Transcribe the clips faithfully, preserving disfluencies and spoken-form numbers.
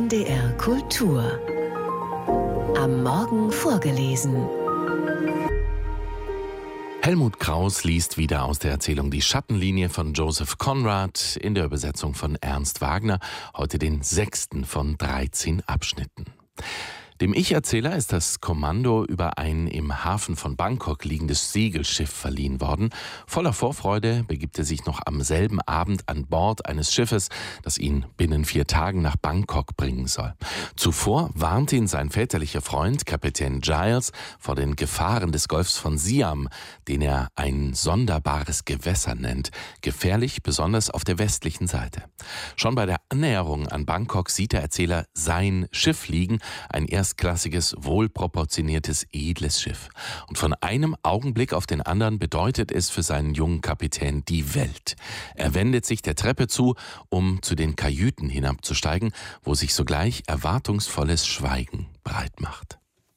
N D R Kultur. Am Morgen vorgelesen. Helmut Kraus liest wieder aus der Erzählung Die Schattenlinie von Joseph Conrad in der Übersetzung von Ernst Wagner, heute den sechsten von dreizehn Abschnitten. Dem Ich-Erzähler ist das Kommando über ein im Hafen von Bangkok liegendes Segelschiff verliehen worden. Voller Vorfreude begibt er sich noch am selben Abend an Bord eines Schiffes, das ihn binnen vier Tagen nach Bangkok bringen soll. Zuvor warnt ihn sein väterlicher Freund, Kapitän Giles, vor den Gefahren des Golfs von Siam, den er ein sonderbares Gewässer nennt, gefährlich besonders auf der westlichen Seite. Schon bei der Annäherung an Bangkok sieht der Erzähler sein Schiff liegen, ein erstklassiges, wohlproportioniertes, edles Schiff. Und von einem Augenblick auf den anderen bedeutet es für seinen jungen Kapitän die Welt. Er wendet sich der Treppe zu, um zu den Kajüten hinabzusteigen, wo sich sogleich erwartungsvolles Schweigen breit macht.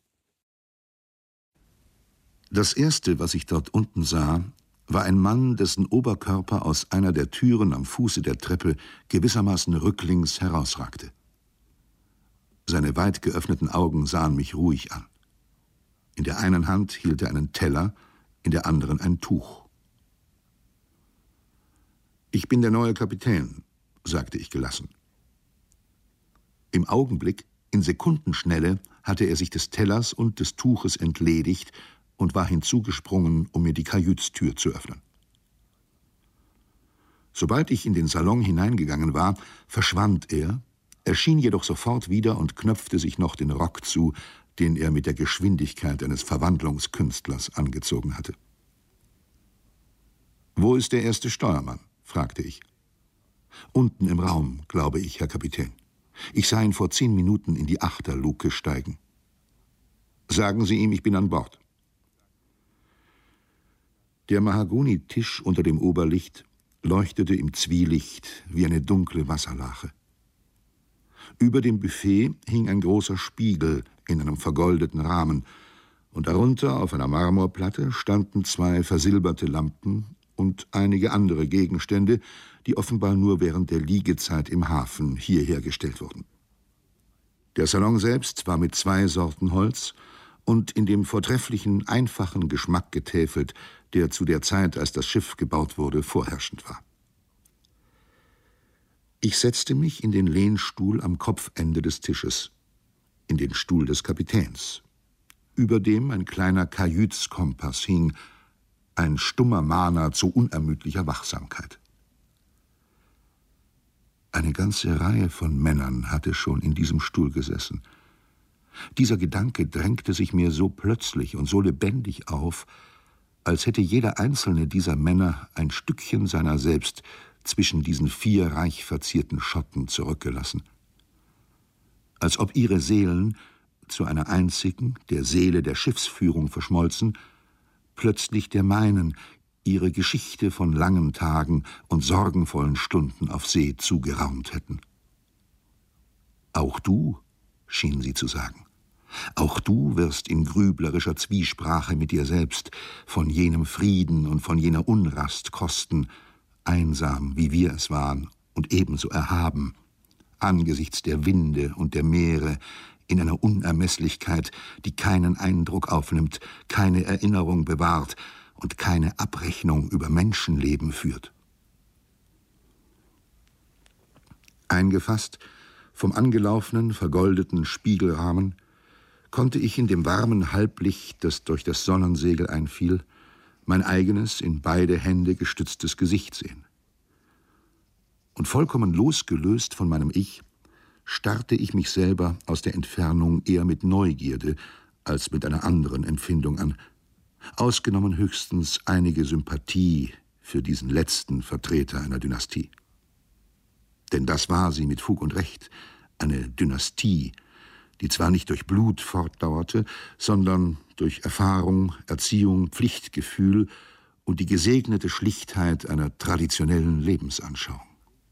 Das Erste, was ich dort unten sah, war ein Mann, dessen Oberkörper aus einer der Türen am Fuße der Treppe gewissermaßen rücklings herausragte. Seine weit geöffneten Augen sahen mich ruhig an. In der einen Hand hielt er einen Teller, in der anderen ein Tuch. »Ich bin der neue Kapitän«, sagte ich gelassen. Im Augenblick, in Sekundenschnelle, hatte er sich des Tellers und des Tuches entledigt und war hinzugesprungen, um mir die Kajütstür zu öffnen. Sobald ich in den Salon hineingegangen war, verschwand er, erschien jedoch sofort wieder und knöpfte sich noch den Rock zu, den er mit der Geschwindigkeit eines Verwandlungskünstlers angezogen hatte. »Wo ist der erste Steuermann?« fragte ich. »Unten im Raum, glaube ich, Herr Kapitän. Ich sah ihn vor zehn Minuten in die Achterluke steigen.« »Sagen Sie ihm, ich bin an Bord.« Der Mahagonitisch unter dem Oberlicht leuchtete im Zwielicht wie eine dunkle Wasserlache. Über dem Buffet hing ein großer Spiegel in einem vergoldeten Rahmen, und darunter auf einer Marmorplatte standen zwei versilberte Lampen und einige andere Gegenstände, die offenbar nur während der Liegezeit im Hafen hierher gestellt wurden. Der Salon selbst war mit zwei Sorten Holz und in dem vortrefflichen, einfachen Geschmack getäfelt, der zu der Zeit, als das Schiff gebaut wurde, vorherrschend war. Ich setzte mich in den Lehnstuhl am Kopfende des Tisches, in den Stuhl des Kapitäns, über dem ein kleiner Kajütskompass hing, ein stummer Mahner zu unermüdlicher Wachsamkeit. Eine ganze Reihe von Männern hatte schon in diesem Stuhl gesessen. Dieser Gedanke drängte sich mir so plötzlich und so lebendig auf, als hätte jeder einzelne dieser Männer ein Stückchen seiner selbst zwischen diesen vier reich verzierten Schotten zurückgelassen. Als ob ihre Seelen, zu einer einzigen, der Seele der Schiffsführung verschmolzen, plötzlich der meinen, ihre Geschichte von langen Tagen und sorgenvollen Stunden auf See zugeraumt hätten. »Auch du«, schienen sie zu sagen, »auch du wirst in grüblerischer Zwiesprache mit dir selbst von jenem Frieden und von jener Unrast kosten, einsam, wie wir es waren, und ebenso erhaben, angesichts der Winde und der Meere, in einer Unermesslichkeit, die keinen Eindruck aufnimmt, keine Erinnerung bewahrt und keine Abrechnung über Menschenleben führt.« Eingefasst vom angelaufenen, vergoldeten Spiegelrahmen konnte ich in dem warmen Halblicht, das durch das Sonnensegel einfiel, mein eigenes, in beide Hände gestütztes Gesicht sehen. Und vollkommen losgelöst von meinem Ich, starrte ich mich selber aus der Entfernung eher mit Neugierde als mit einer anderen Empfindung an, ausgenommen höchstens einige Sympathie für diesen letzten Vertreter einer Dynastie. Denn das war sie mit Fug und Recht, eine Dynastie, die zwar nicht durch Blut fortdauerte, sondern durch Erfahrung, Erziehung, Pflichtgefühl und die gesegnete Schlichtheit einer traditionellen Lebensanschauung.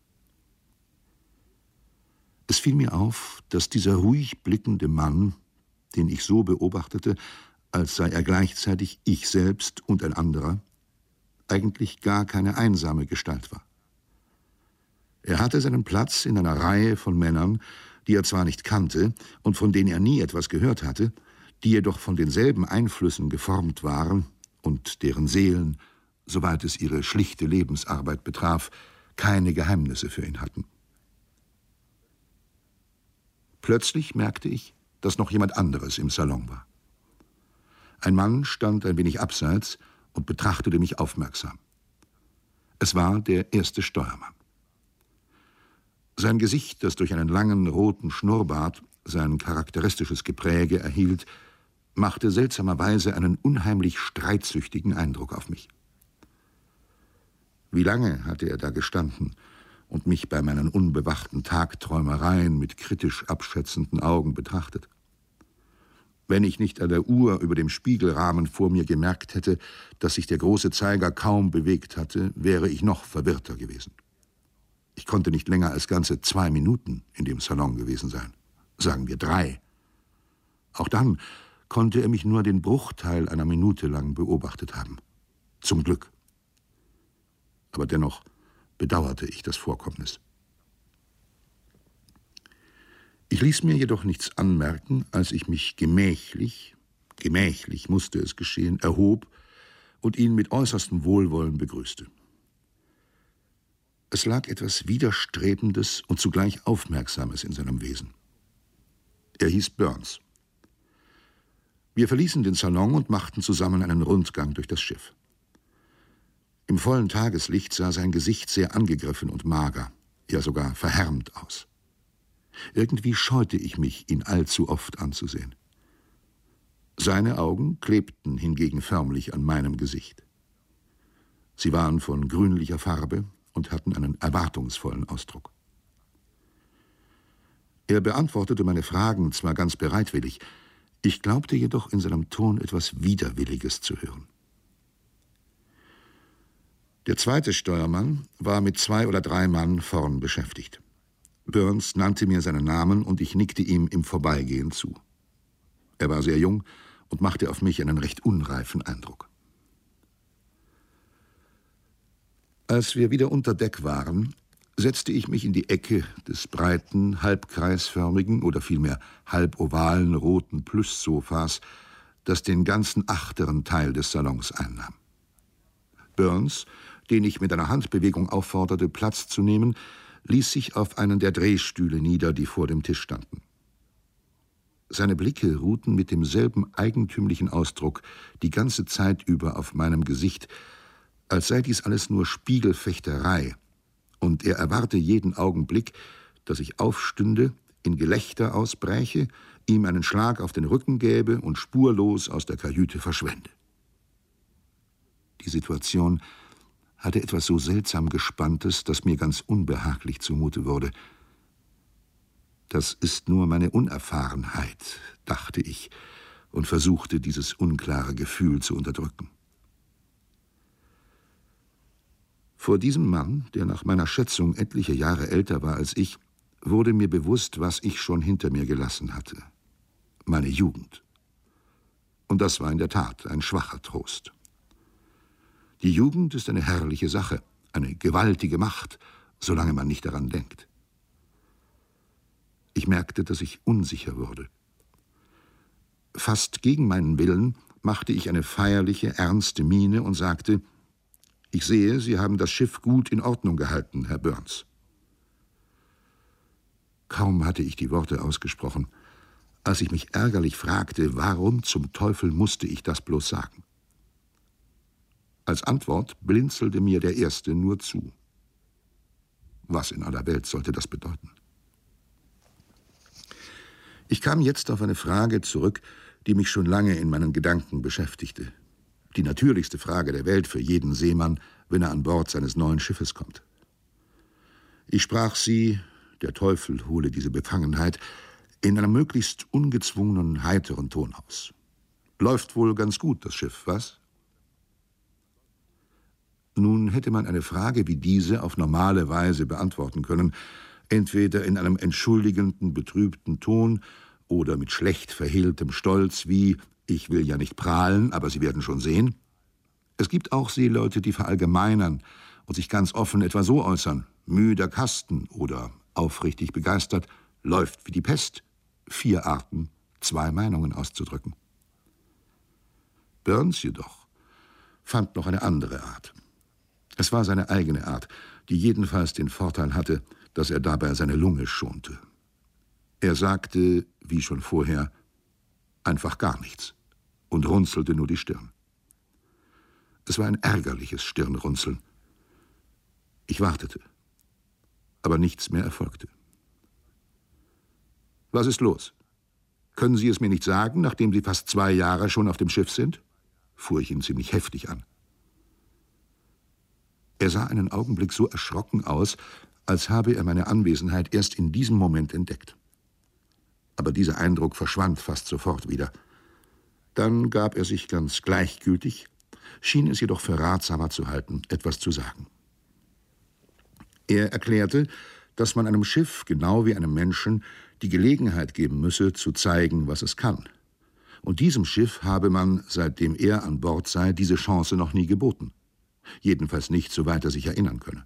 Es fiel mir auf, dass dieser ruhig blickende Mann, den ich so beobachtete, als sei er gleichzeitig ich selbst und ein anderer, eigentlich gar keine einsame Gestalt war. Er hatte seinen Platz in einer Reihe von Männern, die er zwar nicht kannte und von denen er nie etwas gehört hatte, die jedoch von denselben Einflüssen geformt waren und deren Seelen, soweit es ihre schlichte Lebensarbeit betraf, keine Geheimnisse für ihn hatten. Plötzlich merkte ich, dass noch jemand anderes im Salon war. Ein Mann stand ein wenig abseits und betrachtete mich aufmerksam. Es war der erste Steuermann. Sein Gesicht, das durch einen langen roten Schnurrbart sein charakteristisches Gepräge erhielt, machte seltsamerweise einen unheimlich streitsüchtigen Eindruck auf mich. Wie lange hatte er da gestanden und mich bei meinen unbewachten Tagträumereien mit kritisch abschätzenden Augen betrachtet? Wenn ich nicht an der Uhr über dem Spiegelrahmen vor mir gemerkt hätte, dass sich der große Zeiger kaum bewegt hatte, wäre ich noch verwirrter gewesen. Ich konnte nicht länger als ganze zwei Minuten in dem Salon gewesen sein. Sagen wir drei. Auch dann konnte er mich nur den Bruchteil einer Minute lang beobachtet haben. Zum Glück. Aber dennoch bedauerte ich das Vorkommnis. Ich ließ mir jedoch nichts anmerken, als ich mich gemächlich, gemächlich musste es geschehen, erhob und ihn mit äußerstem Wohlwollen begrüßte. Es lag etwas Widerstrebendes und zugleich Aufmerksames in seinem Wesen. Er hieß Burns. Wir verließen den Salon und machten zusammen einen Rundgang durch das Schiff. Im vollen Tageslicht sah sein Gesicht sehr angegriffen und mager, ja sogar verhärmt aus. Irgendwie scheute ich mich, ihn allzu oft anzusehen. Seine Augen klebten hingegen förmlich an meinem Gesicht. Sie waren von grünlicher Farbe und hatten einen erwartungsvollen Ausdruck. Er beantwortete meine Fragen zwar ganz bereitwillig, ich glaubte jedoch in seinem Ton etwas Widerwilliges zu hören. Der zweite Steuermann war mit zwei oder drei Mann vorn beschäftigt. Burns nannte mir seinen Namen und ich nickte ihm im Vorbeigehen zu. Er war sehr jung und machte auf mich einen recht unreifen Eindruck. Als wir wieder unter Deck waren, setzte ich mich in die Ecke des breiten, halbkreisförmigen oder vielmehr halbovalen roten Plüschsofas, das den ganzen achteren Teil des Salons einnahm. Burns, den ich mit einer Handbewegung aufforderte, Platz zu nehmen, ließ sich auf einen der Drehstühle nieder, die vor dem Tisch standen. Seine Blicke ruhten mit demselben eigentümlichen Ausdruck die ganze Zeit über auf meinem Gesicht, als sei dies alles nur Spiegelfechterei, und er erwarte jeden Augenblick, dass ich aufstünde, in Gelächter ausbräche, ihm einen Schlag auf den Rücken gäbe und spurlos aus der Kajüte verschwände. Die Situation hatte etwas so seltsam Gespanntes, dass mir ganz unbehaglich zumute wurde. Das ist nur meine Unerfahrenheit, dachte ich, und versuchte, dieses unklare Gefühl zu unterdrücken. Vor diesem Mann, der nach meiner Schätzung etliche Jahre älter war als ich, wurde mir bewusst, was ich schon hinter mir gelassen hatte. Meine Jugend. Und das war in der Tat ein schwacher Trost. Die Jugend ist eine herrliche Sache, eine gewaltige Macht, solange man nicht daran denkt. Ich merkte, dass ich unsicher wurde. Fast gegen meinen Willen machte ich eine feierliche, ernste Miene und sagte: »Ich sehe, Sie haben das Schiff gut in Ordnung gehalten, Herr Burns.« Kaum hatte ich die Worte ausgesprochen, als ich mich ärgerlich fragte, warum zum Teufel musste ich das bloß sagen. Als Antwort blinzelte mir der Erste nur zu. Was in aller Welt sollte das bedeuten? Ich kam jetzt auf eine Frage zurück, die mich schon lange in meinen Gedanken beschäftigte. Die natürlichste Frage der Welt für jeden Seemann, wenn er an Bord seines neuen Schiffes kommt. Ich sprach sie, der Teufel hole diese Befangenheit, in einem möglichst ungezwungenen, heiteren Ton aus. Läuft wohl ganz gut, das Schiff, was? Nun hätte man eine Frage wie diese auf normale Weise beantworten können, entweder in einem entschuldigenden, betrübten Ton oder mit schlecht verhehltem Stolz wie: Ich will ja nicht prahlen, aber Sie werden schon sehen. Es gibt auch Seeleute, die verallgemeinern und sich ganz offen etwa so äußern: müder Kasten oder aufrichtig begeistert, läuft wie die Pest. Vier Arten, zwei Meinungen auszudrücken. Burns jedoch fand noch eine andere Art. Es war seine eigene Art, die jedenfalls den Vorteil hatte, dass er dabei seine Lunge schonte. Er sagte, wie schon vorher, einfach gar nichts und runzelte nur die Stirn. Es war ein ärgerliches Stirnrunzeln. Ich wartete, aber nichts mehr erfolgte. »Was ist los? Können Sie es mir nicht sagen, nachdem Sie fast zwei Jahre schon auf dem Schiff sind?« fuhr ich ihn ziemlich heftig an. Er sah einen Augenblick so erschrocken aus, als habe er meine Anwesenheit erst in diesem Moment entdeckt. Aber dieser Eindruck verschwand fast sofort wieder. Dann gab er sich ganz gleichgültig, schien es jedoch für ratsamer zu halten, etwas zu sagen. Er erklärte, dass man einem Schiff, genau wie einem Menschen, die Gelegenheit geben müsse, zu zeigen, was es kann. Und diesem Schiff habe man, seitdem er an Bord sei, diese Chance noch nie geboten. Jedenfalls nicht, soweit er sich erinnern könne.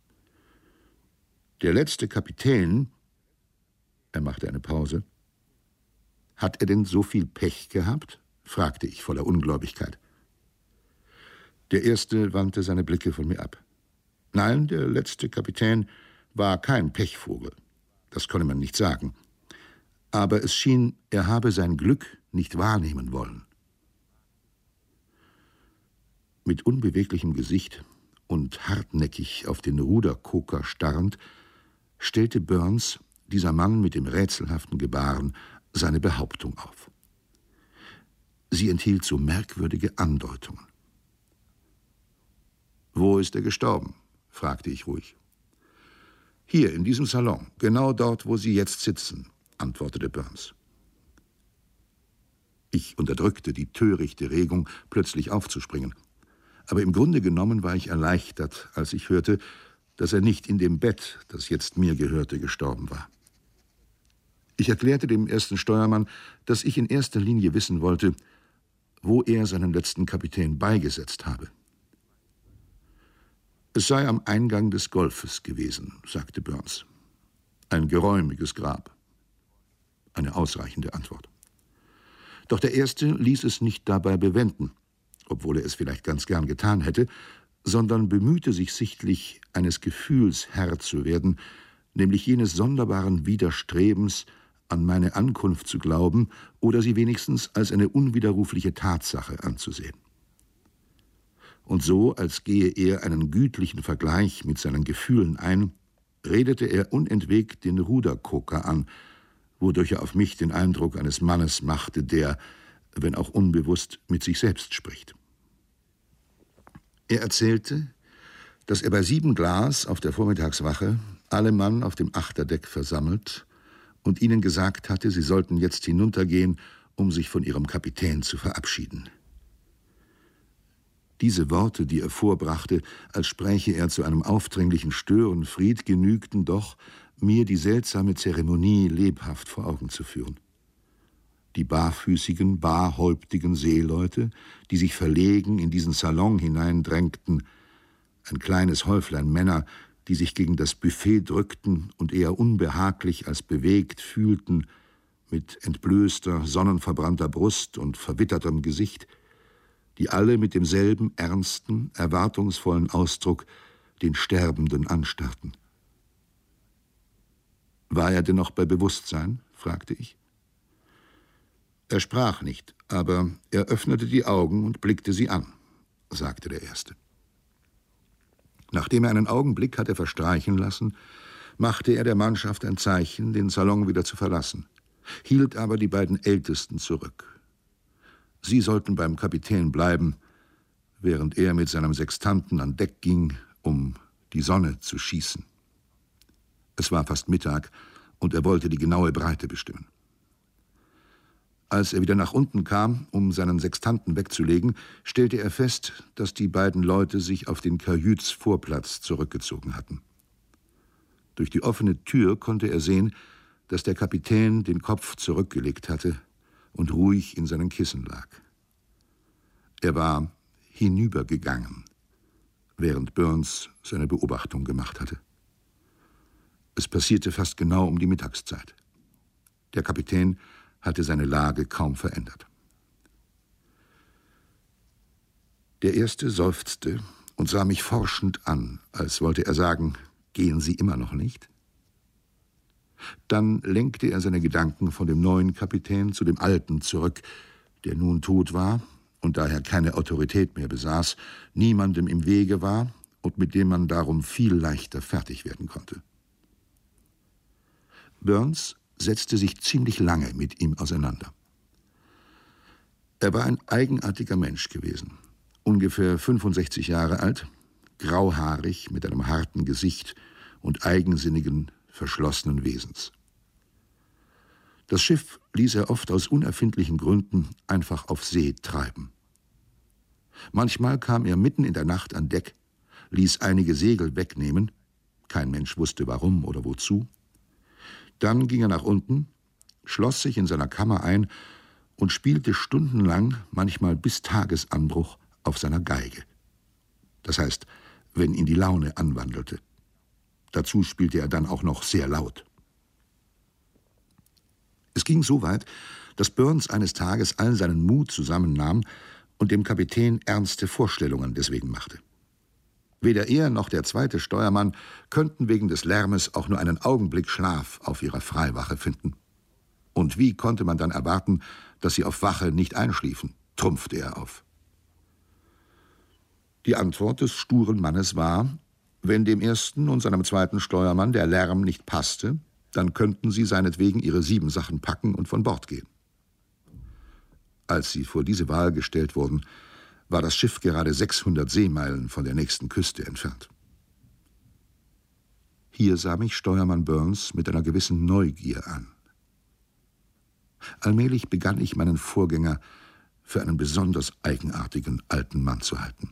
Der letzte Kapitän, er machte eine Pause, »Hat er denn so viel Pech gehabt?« fragte ich voller Ungläubigkeit. Der Erste wandte seine Blicke von mir ab. Nein, der letzte Kapitän war kein Pechvogel. Das könne man nicht sagen. Aber es schien, er habe sein Glück nicht wahrnehmen wollen. Mit unbeweglichem Gesicht und hartnäckig auf den Ruderkoker starrend, stellte Burns, dieser Mann mit dem rätselhaften Gebaren, seine Behauptung auf. Sie enthielt so merkwürdige Andeutungen. »Wo ist er gestorben?« fragte ich ruhig. »Hier, in diesem Salon, genau dort, wo Sie jetzt sitzen«, antwortete Burns. Ich unterdrückte die törichte Regung, plötzlich aufzuspringen. Aber im Grunde genommen war ich erleichtert, als ich hörte, dass er nicht in dem Bett, das jetzt mir gehörte, gestorben war. Ich erklärte dem ersten Steuermann, dass ich in erster Linie wissen wollte, wo er seinen letzten Kapitän beigesetzt habe. »Es sei am Eingang des Golfes gewesen«, sagte Burns. »Ein geräumiges Grab.« Eine ausreichende Antwort. Doch der Erste ließ es nicht dabei bewenden, obwohl er es vielleicht ganz gern getan hätte, sondern bemühte sich sichtlich, eines Gefühls Herr zu werden, nämlich jenes sonderbaren Widerstrebens, an meine Ankunft zu glauben oder sie wenigstens als eine unwiderrufliche Tatsache anzusehen. Und so, als gehe er einen gütlichen Vergleich mit seinen Gefühlen ein, redete er unentwegt den Ruderkoker an, wodurch er auf mich den Eindruck eines Mannes machte, der, wenn auch unbewusst, mit sich selbst spricht. Er erzählte, dass er bei sieben Glas auf der Vormittagswache alle Mann auf dem Achterdeck versammelt und ihnen gesagt hatte, sie sollten jetzt hinuntergehen, um sich von ihrem Kapitän zu verabschieden. Diese Worte, die er vorbrachte, als spräche er zu einem aufdringlichen Störenfried, genügten doch, mir die seltsame Zeremonie lebhaft vor Augen zu führen. Die barfüßigen, barhäuptigen Seeleute, die sich verlegen in diesen Salon hineindrängten, ein kleines Häuflein Männer, die sich gegen das Buffet drückten und eher unbehaglich als bewegt fühlten, mit entblößter, sonnenverbrannter Brust und verwittertem Gesicht, die alle mit demselben ernsten, erwartungsvollen Ausdruck den Sterbenden anstarrten. »War er denn noch bei Bewusstsein?« fragte ich. »Er sprach nicht, aber er öffnete die Augen und blickte sie an«, sagte der Erste. Nachdem er einen Augenblick hatte verstreichen lassen, machte er der Mannschaft ein Zeichen, den Salon wieder zu verlassen, hielt aber die beiden Ältesten zurück. Sie sollten beim Kapitän bleiben, während er mit seinem Sextanten an Deck ging, um die Sonne zu schießen. Es war fast Mittag, und er wollte die genaue Breite bestimmen. Als er wieder nach unten kam, um seinen Sextanten wegzulegen, stellte er fest, dass die beiden Leute sich auf den Kajütsvorplatz zurückgezogen hatten. Durch die offene Tür konnte er sehen, dass der Kapitän den Kopf zurückgelegt hatte und ruhig in seinen Kissen lag. Er war hinübergegangen, während Burns seine Beobachtung gemacht hatte. Es passierte fast genau um die Mittagszeit. Der Kapitän hatte seine Lage kaum verändert. Der Erste seufzte und sah mich forschend an, als wollte er sagen, gehen Sie immer noch nicht? Dann lenkte er seine Gedanken von dem neuen Kapitän zu dem Alten zurück, der nun tot war und daher keine Autorität mehr besaß, niemandem im Wege war und mit dem man darum viel leichter fertig werden konnte. Burns setzte sich ziemlich lange mit ihm auseinander. Er war ein eigenartiger Mensch gewesen, ungefähr fünfundsechzig Jahre alt, grauhaarig mit einem harten Gesicht und eigensinnigen, verschlossenen Wesens. Das Schiff ließ er oft aus unerfindlichen Gründen einfach auf See treiben. Manchmal kam er mitten in der Nacht an Deck, ließ einige Segel wegnehmen, kein Mensch wusste warum oder wozu. Dann ging er nach unten, schloss sich in seiner Kammer ein und spielte stundenlang, manchmal bis Tagesanbruch, auf seiner Geige. Das heißt, wenn ihn die Laune anwandelte. Dazu spielte er dann auch noch sehr laut. Es ging so weit, dass Burns eines Tages all seinen Mut zusammennahm und dem Kapitän ernste Vorstellungen deswegen machte. Weder er noch der zweite Steuermann könnten wegen des Lärmes auch nur einen Augenblick Schlaf auf ihrer Freiwache finden. Und wie konnte man dann erwarten, dass sie auf Wache nicht einschliefen, trumpfte er auf. Die Antwort des sturen Mannes war, wenn dem ersten und seinem zweiten Steuermann der Lärm nicht passte, dann könnten sie seinetwegen ihre Siebensachen packen und von Bord gehen. Als sie vor diese Wahl gestellt wurden, war das Schiff gerade sechshundert Seemeilen von der nächsten Küste entfernt. Hier sah mich Steuermann Burns mit einer gewissen Neugier an. Allmählich begann ich meinen Vorgänger für einen besonders eigenartigen alten Mann zu halten.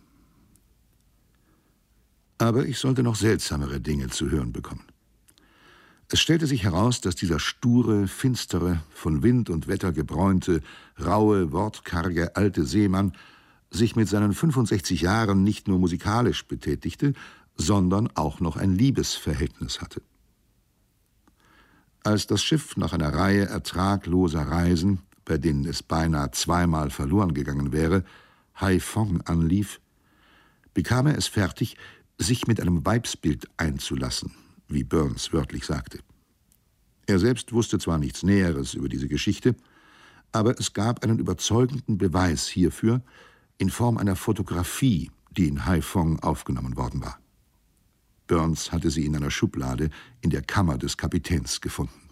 Aber ich sollte noch seltsamere Dinge zu hören bekommen. Es stellte sich heraus, dass dieser sture, finstere, von Wind und Wetter gebräunte, raue, wortkarge alte Seemann sich mit seinen fünfundsechzig Jahren nicht nur musikalisch betätigte, sondern auch noch ein Liebesverhältnis hatte. Als das Schiff nach einer Reihe ertragloser Reisen, bei denen es beinahe zweimal verloren gegangen wäre, Haiphong anlief, bekam er es fertig, sich mit einem Weibsbild einzulassen, wie Burns wörtlich sagte. Er selbst wusste zwar nichts Näheres über diese Geschichte, aber es gab einen überzeugenden Beweis hierfür in Form einer Fotografie, die in Haiphong aufgenommen worden war. Burns hatte sie in einer Schublade in der Kammer des Kapitäns gefunden.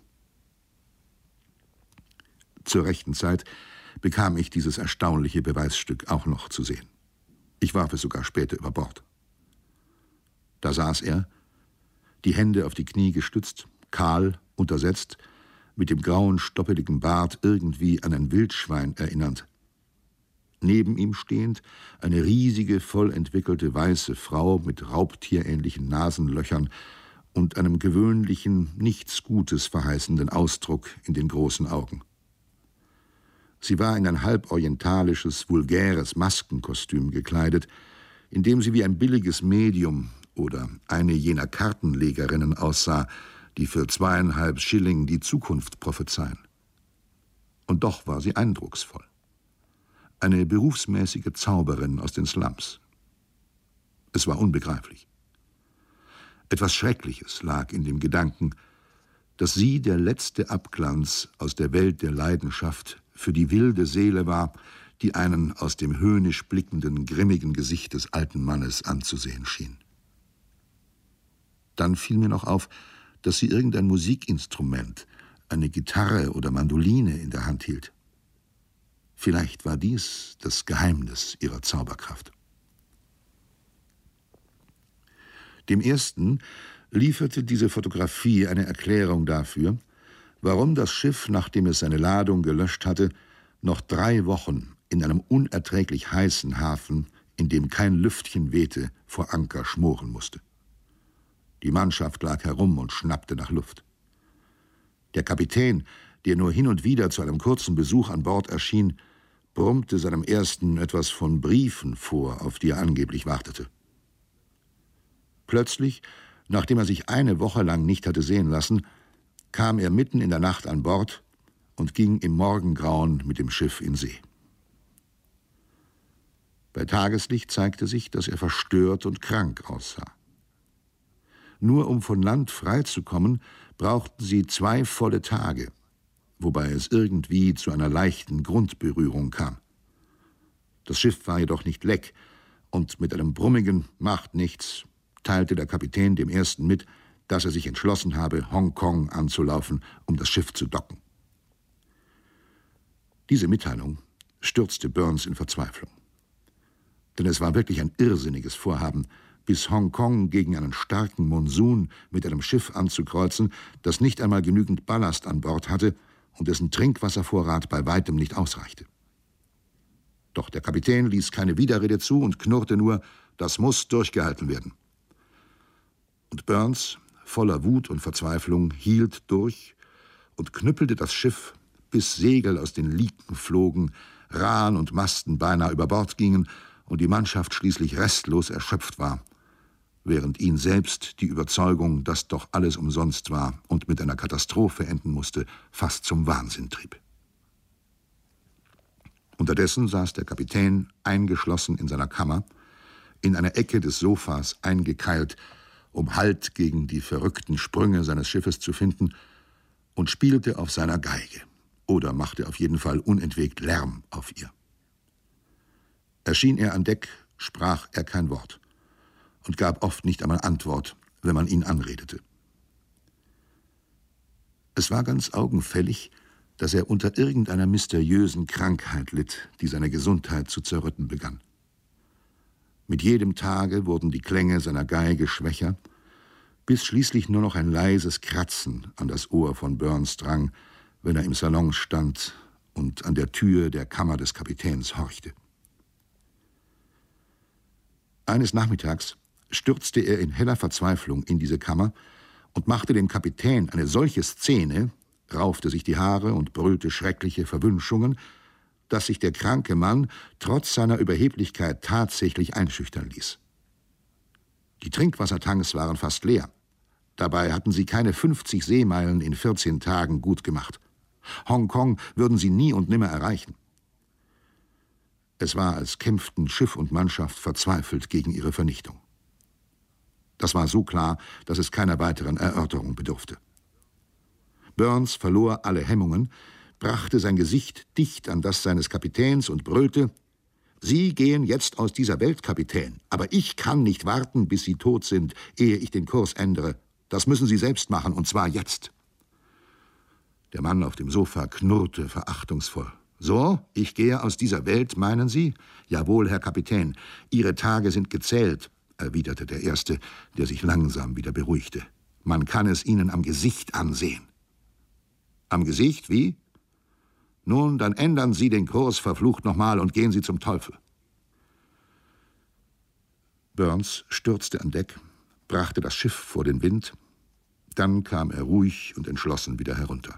Zur rechten Zeit bekam ich dieses erstaunliche Beweisstück auch noch zu sehen. Ich warf es sogar später über Bord. Da saß er, die Hände auf die Knie gestützt, kahl, untersetzt, mit dem grauen, stoppeligen Bart irgendwie an ein Wildschwein erinnernd. Neben ihm stehend eine riesige, voll entwickelte weiße Frau mit raubtierähnlichen Nasenlöchern und einem gewöhnlichen, nichts Gutes verheißenden Ausdruck in den großen Augen. Sie war in ein halb orientalisches, vulgäres Maskenkostüm gekleidet, in dem sie wie ein billiges Medium oder eine jener Kartenlegerinnen aussah, die für zweieinhalb Schilling die Zukunft prophezeien. Und doch war sie eindrucksvoll. Eine berufsmäßige Zauberin aus den Slums. Es war unbegreiflich. Etwas Schreckliches lag in dem Gedanken, dass sie der letzte Abglanz aus der Welt der Leidenschaft für die wilde Seele war, die einen aus dem höhnisch blickenden, grimmigen Gesicht des alten Mannes anzusehen schien. Dann fiel mir noch auf, dass sie irgendein Musikinstrument, eine Gitarre oder Mandoline in der Hand hielt. Vielleicht war dies das Geheimnis ihrer Zauberkraft. Dem Ersten lieferte diese Fotografie eine Erklärung dafür, warum das Schiff, nachdem es seine Ladung gelöscht hatte, noch drei Wochen in einem unerträglich heißen Hafen, in dem kein Lüftchen wehte, vor Anker schmoren musste. Die Mannschaft lag herum und schnappte nach Luft. Der Kapitän, der nur hin und wieder zu einem kurzen Besuch an Bord erschien, brummte seinem Ersten etwas von Briefen vor, auf die er angeblich wartete. Plötzlich, nachdem er sich eine Woche lang nicht hatte sehen lassen, kam er mitten in der Nacht an Bord, und ging im Morgengrauen mit dem Schiff in See. Bei Tageslicht zeigte sich, dass er verstört und krank aussah. Nur um von Land freizukommen, brauchten sie zwei volle Tage, wobei es irgendwie zu einer leichten Grundberührung kam. Das Schiff war jedoch nicht leck, und mit einem brummigen »Macht nichts« teilte der Kapitän dem Ersten mit, dass er sich entschlossen habe, Hongkong anzulaufen, um das Schiff zu docken. Diese Mitteilung stürzte Burns in Verzweiflung. Denn es war wirklich ein irrsinniges Vorhaben, bis Hongkong gegen einen starken Monsun mit einem Schiff anzukreuzen, das nicht einmal genügend Ballast an Bord hatte und dessen Trinkwasservorrat bei weitem nicht ausreichte. Doch der Kapitän ließ keine Widerrede zu und knurrte nur, das muss durchgehalten werden. Und Burns, voller Wut und Verzweiflung, hielt durch und knüppelte das Schiff, bis Segel aus den Liken flogen, Rahen und Masten beinahe über Bord gingen und die Mannschaft schließlich restlos erschöpft war, während ihn selbst die Überzeugung, dass doch alles umsonst war und mit einer Katastrophe enden musste, fast zum Wahnsinn trieb. Unterdessen saß der Kapitän eingeschlossen in seiner Kammer, in einer Ecke des Sofas eingekeilt, um Halt gegen die verrückten Sprünge seines Schiffes zu finden, und spielte auf seiner Geige oder machte auf jeden Fall unentwegt Lärm auf ihr. Erschien er an Deck, sprach er kein Wort und gab oft nicht einmal Antwort, wenn man ihn anredete. Es war ganz augenfällig, dass er unter irgendeiner mysteriösen Krankheit litt, die seine Gesundheit zu zerrütten begann. Mit jedem Tage wurden die Klänge seiner Geige schwächer, bis schließlich nur noch ein leises Kratzen an das Ohr von Burns drang, wenn er im Salon stand und an der Tür der Kammer des Kapitäns horchte. Eines Nachmittags stürzte er in heller Verzweiflung in diese Kammer und machte dem Kapitän eine solche Szene, raufte sich die Haare und brüllte schreckliche Verwünschungen, dass sich der kranke Mann trotz seiner Überheblichkeit tatsächlich einschüchtern ließ. Die Trinkwassertanks waren fast leer. Dabei hatten sie keine fünfzig Seemeilen in vierzehn Tagen gut gemacht. Hongkong würden sie nie und nimmer erreichen. Es war, als kämpften Schiff und Mannschaft verzweifelt gegen ihre Vernichtung. Das war so klar, dass es keiner weiteren Erörterung bedurfte. Burns verlor alle Hemmungen, brachte sein Gesicht dicht an das seines Kapitäns und brüllte: »Sie gehen jetzt aus dieser Welt, Kapitän, aber ich kann nicht warten, bis Sie tot sind, ehe ich den Kurs ändere. Das müssen Sie selbst machen, und zwar jetzt.« Der Mann auf dem Sofa knurrte verachtungsvoll. »So, ich gehe aus dieser Welt, meinen Sie? Jawohl, Herr Kapitän, Ihre Tage sind gezählt«, erwiderte der Erste, der sich langsam wieder beruhigte. »Man kann es Ihnen am Gesicht ansehen.« »Am Gesicht, wie?« »Nun, dann ändern Sie den Kurs verflucht nochmal und gehen Sie zum Teufel.« Burns stürzte an Deck, brachte das Schiff vor den Wind, dann kam er ruhig und entschlossen wieder herunter.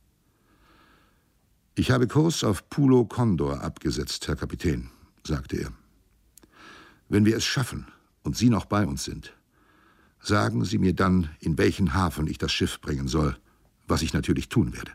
»Ich habe Kurs auf Pulo Condor abgesetzt, Herr Kapitän«, sagte er. »Wenn wir es schaffen und Sie noch bei uns sind, sagen Sie mir dann, in welchen Hafen ich das Schiff bringen soll, was ich natürlich tun werde.«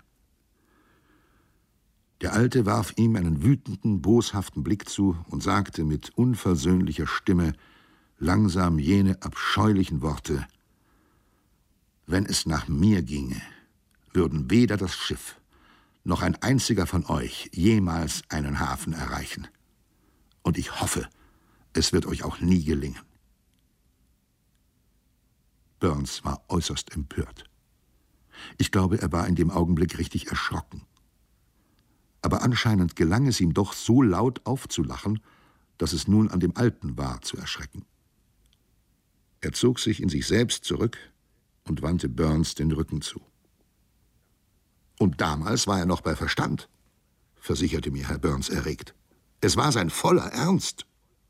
Der Alte warf ihm einen wütenden, boshaften Blick zu und sagte mit unversöhnlicher Stimme langsam jene abscheulichen Worte: »Wenn es nach mir ginge, würden weder das Schiff noch ein einziger von euch jemals einen Hafen erreichen. Und ich hoffe, es wird euch auch nie gelingen.« Burns war äußerst empört. Ich glaube, er war in dem Augenblick richtig erschrocken. Aber anscheinend gelang es ihm doch, so laut aufzulachen, dass es nun an dem Alten war, zu erschrecken. Er zog sich in sich selbst zurück und wandte Burns den Rücken zu. »Und damals war er noch bei Verstand«, versicherte mir Herr Burns erregt. »Es war sein voller Ernst.«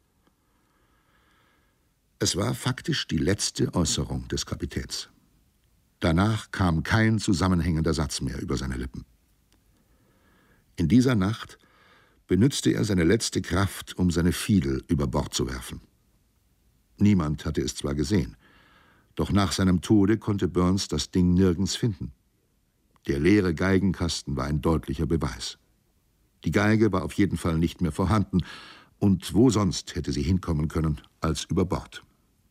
Es war faktisch die letzte Äußerung des Kapitäns. Danach kam kein zusammenhängender Satz mehr über seine Lippen. In dieser Nacht benützte er seine letzte Kraft, um seine Fiedel über Bord zu werfen. Niemand hatte es zwar gesehen, doch nach seinem Tode konnte Burns das Ding nirgends finden. Der leere Geigenkasten war ein deutlicher Beweis. Die Geige war auf jeden Fall nicht mehr vorhanden, und wo sonst hätte sie hinkommen können als über Bord.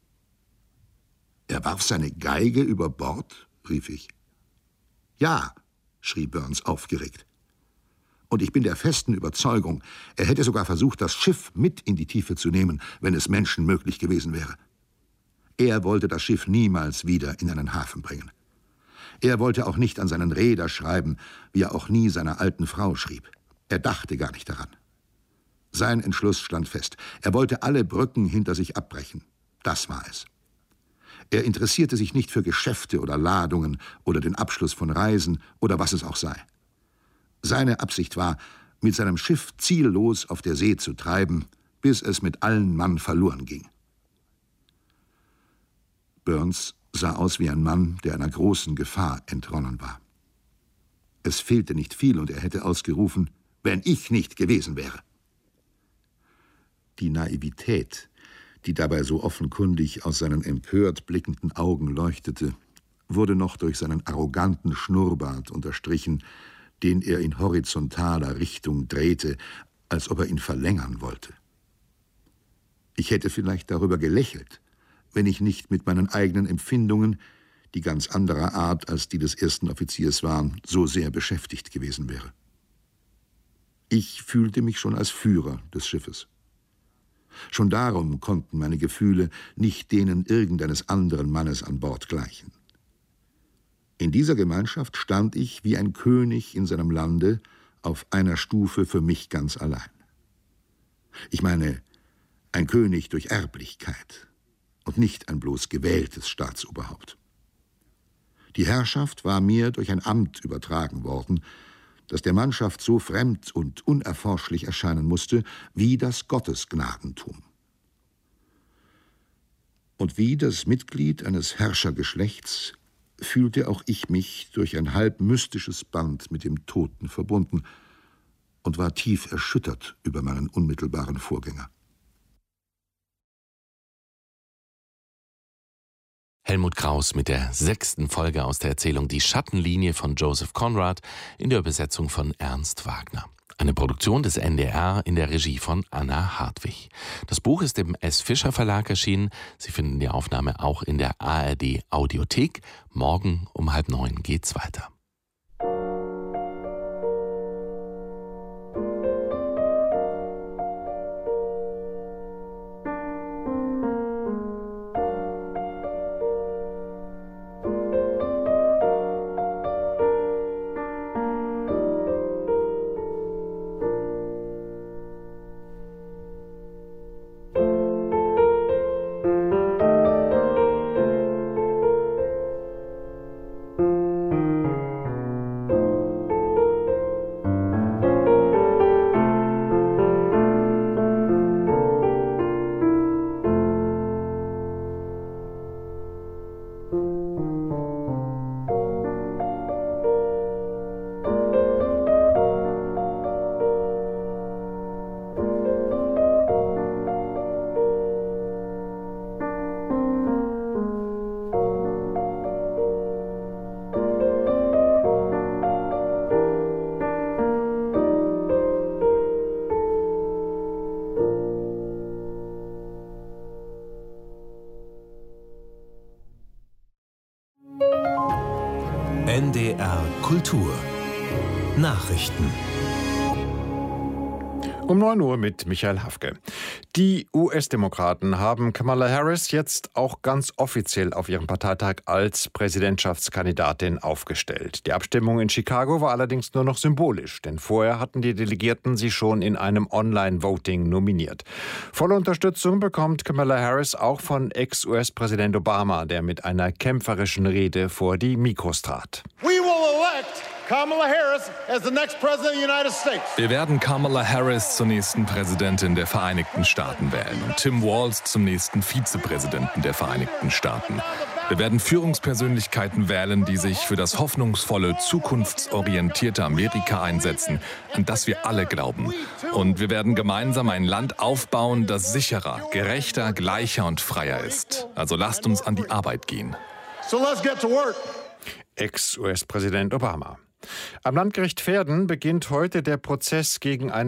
»Er warf seine Geige über Bord?« rief ich. »Ja«, schrie Burns aufgeregt. »Und ich bin der festen Überzeugung, er hätte sogar versucht, das Schiff mit in die Tiefe zu nehmen, wenn es Menschen möglich gewesen wäre. Er wollte das Schiff niemals wieder in einen Hafen bringen. Er wollte auch nicht an seinen Reeder schreiben, wie er auch nie seiner alten Frau schrieb. Er dachte gar nicht daran. Sein Entschluss stand fest. Er wollte alle Brücken hinter sich abbrechen. Das war es. Er interessierte sich nicht für Geschäfte oder Ladungen oder den Abschluss von Reisen oder was es auch sei. Seine Absicht war, mit seinem Schiff ziellos auf der See zu treiben, bis es mit allen Mann verloren ging. Burns sah aus wie ein Mann, der einer großen Gefahr entronnen war. Es fehlte nicht viel, und er hätte ausgerufen, wenn ich nicht gewesen wäre. Die Naivität, die dabei so offenkundig aus seinen empört blickenden Augen leuchtete, wurde noch durch seinen arroganten Schnurrbart unterstrichen, den er in horizontaler Richtung drehte, als ob er ihn verlängern wollte. Ich hätte vielleicht darüber gelächelt, wenn ich nicht mit meinen eigenen Empfindungen, die ganz anderer Art als die des ersten Offiziers waren, so sehr beschäftigt gewesen wäre. Ich fühlte mich schon als Führer des Schiffes. Schon darum konnten meine Gefühle nicht denen irgendeines anderen Mannes an Bord gleichen. In dieser Gemeinschaft stand ich wie ein König in seinem Lande auf einer Stufe für mich ganz allein. Ich meine, ein König durch Erblichkeit und nicht ein bloß gewähltes Staatsoberhaupt. Die Herrschaft war mir durch ein Amt übertragen worden, das der Mannschaft so fremd und unerforschlich erscheinen musste wie das Gottesgnadentum. Und wie das Mitglied eines Herrschergeschlechts fühlte auch ich mich durch ein halb mystisches Band mit dem Toten verbunden und war tief erschüttert über meinen unmittelbaren Vorgänger. Helmut Krauss mit der sechsten Folge aus der Erzählung Die Schattenlinie von Joseph Conrad in der Übersetzung von Ernst Wagner. Eine Produktion des N D R in der Regie von Anna Hartwig. Das Buch ist im S. Fischer Verlag erschienen. Sie finden die Aufnahme auch in der A R D Audiothek. Morgen um halb neun geht's weiter. N D R Kultur Nachrichten Um neun Uhr mit Michael Hafke. Die U S-Demokraten haben Kamala Harris jetzt auch ganz offiziell auf ihrem Parteitag als Präsidentschaftskandidatin aufgestellt. Die Abstimmung in Chicago war allerdings nur noch symbolisch, denn vorher hatten die Delegierten sie schon in einem Online-Voting nominiert. Volle Unterstützung bekommt Kamala Harris auch von Ex-U S-Präsident Obama, der mit einer kämpferischen Rede vor die Mikros trat. We will elect Kamala Harris as the next president of the United States. Wir werden Kamala Harris zur nächsten Präsidentin der Vereinigten Staaten wählen und Tim Walz zum nächsten Vizepräsidenten der Vereinigten Staaten. Wir werden Führungspersönlichkeiten wählen, die sich für das hoffnungsvolle, zukunftsorientierte Amerika einsetzen, an das wir alle glauben. Und wir werden gemeinsam ein Land aufbauen, das sicherer, gerechter, gleicher und freier ist. Also lasst uns an die Arbeit gehen. So let's get to work. Ex-U S-Präsident Obama. Am Landgericht Verden beginnt heute der Prozess gegen eine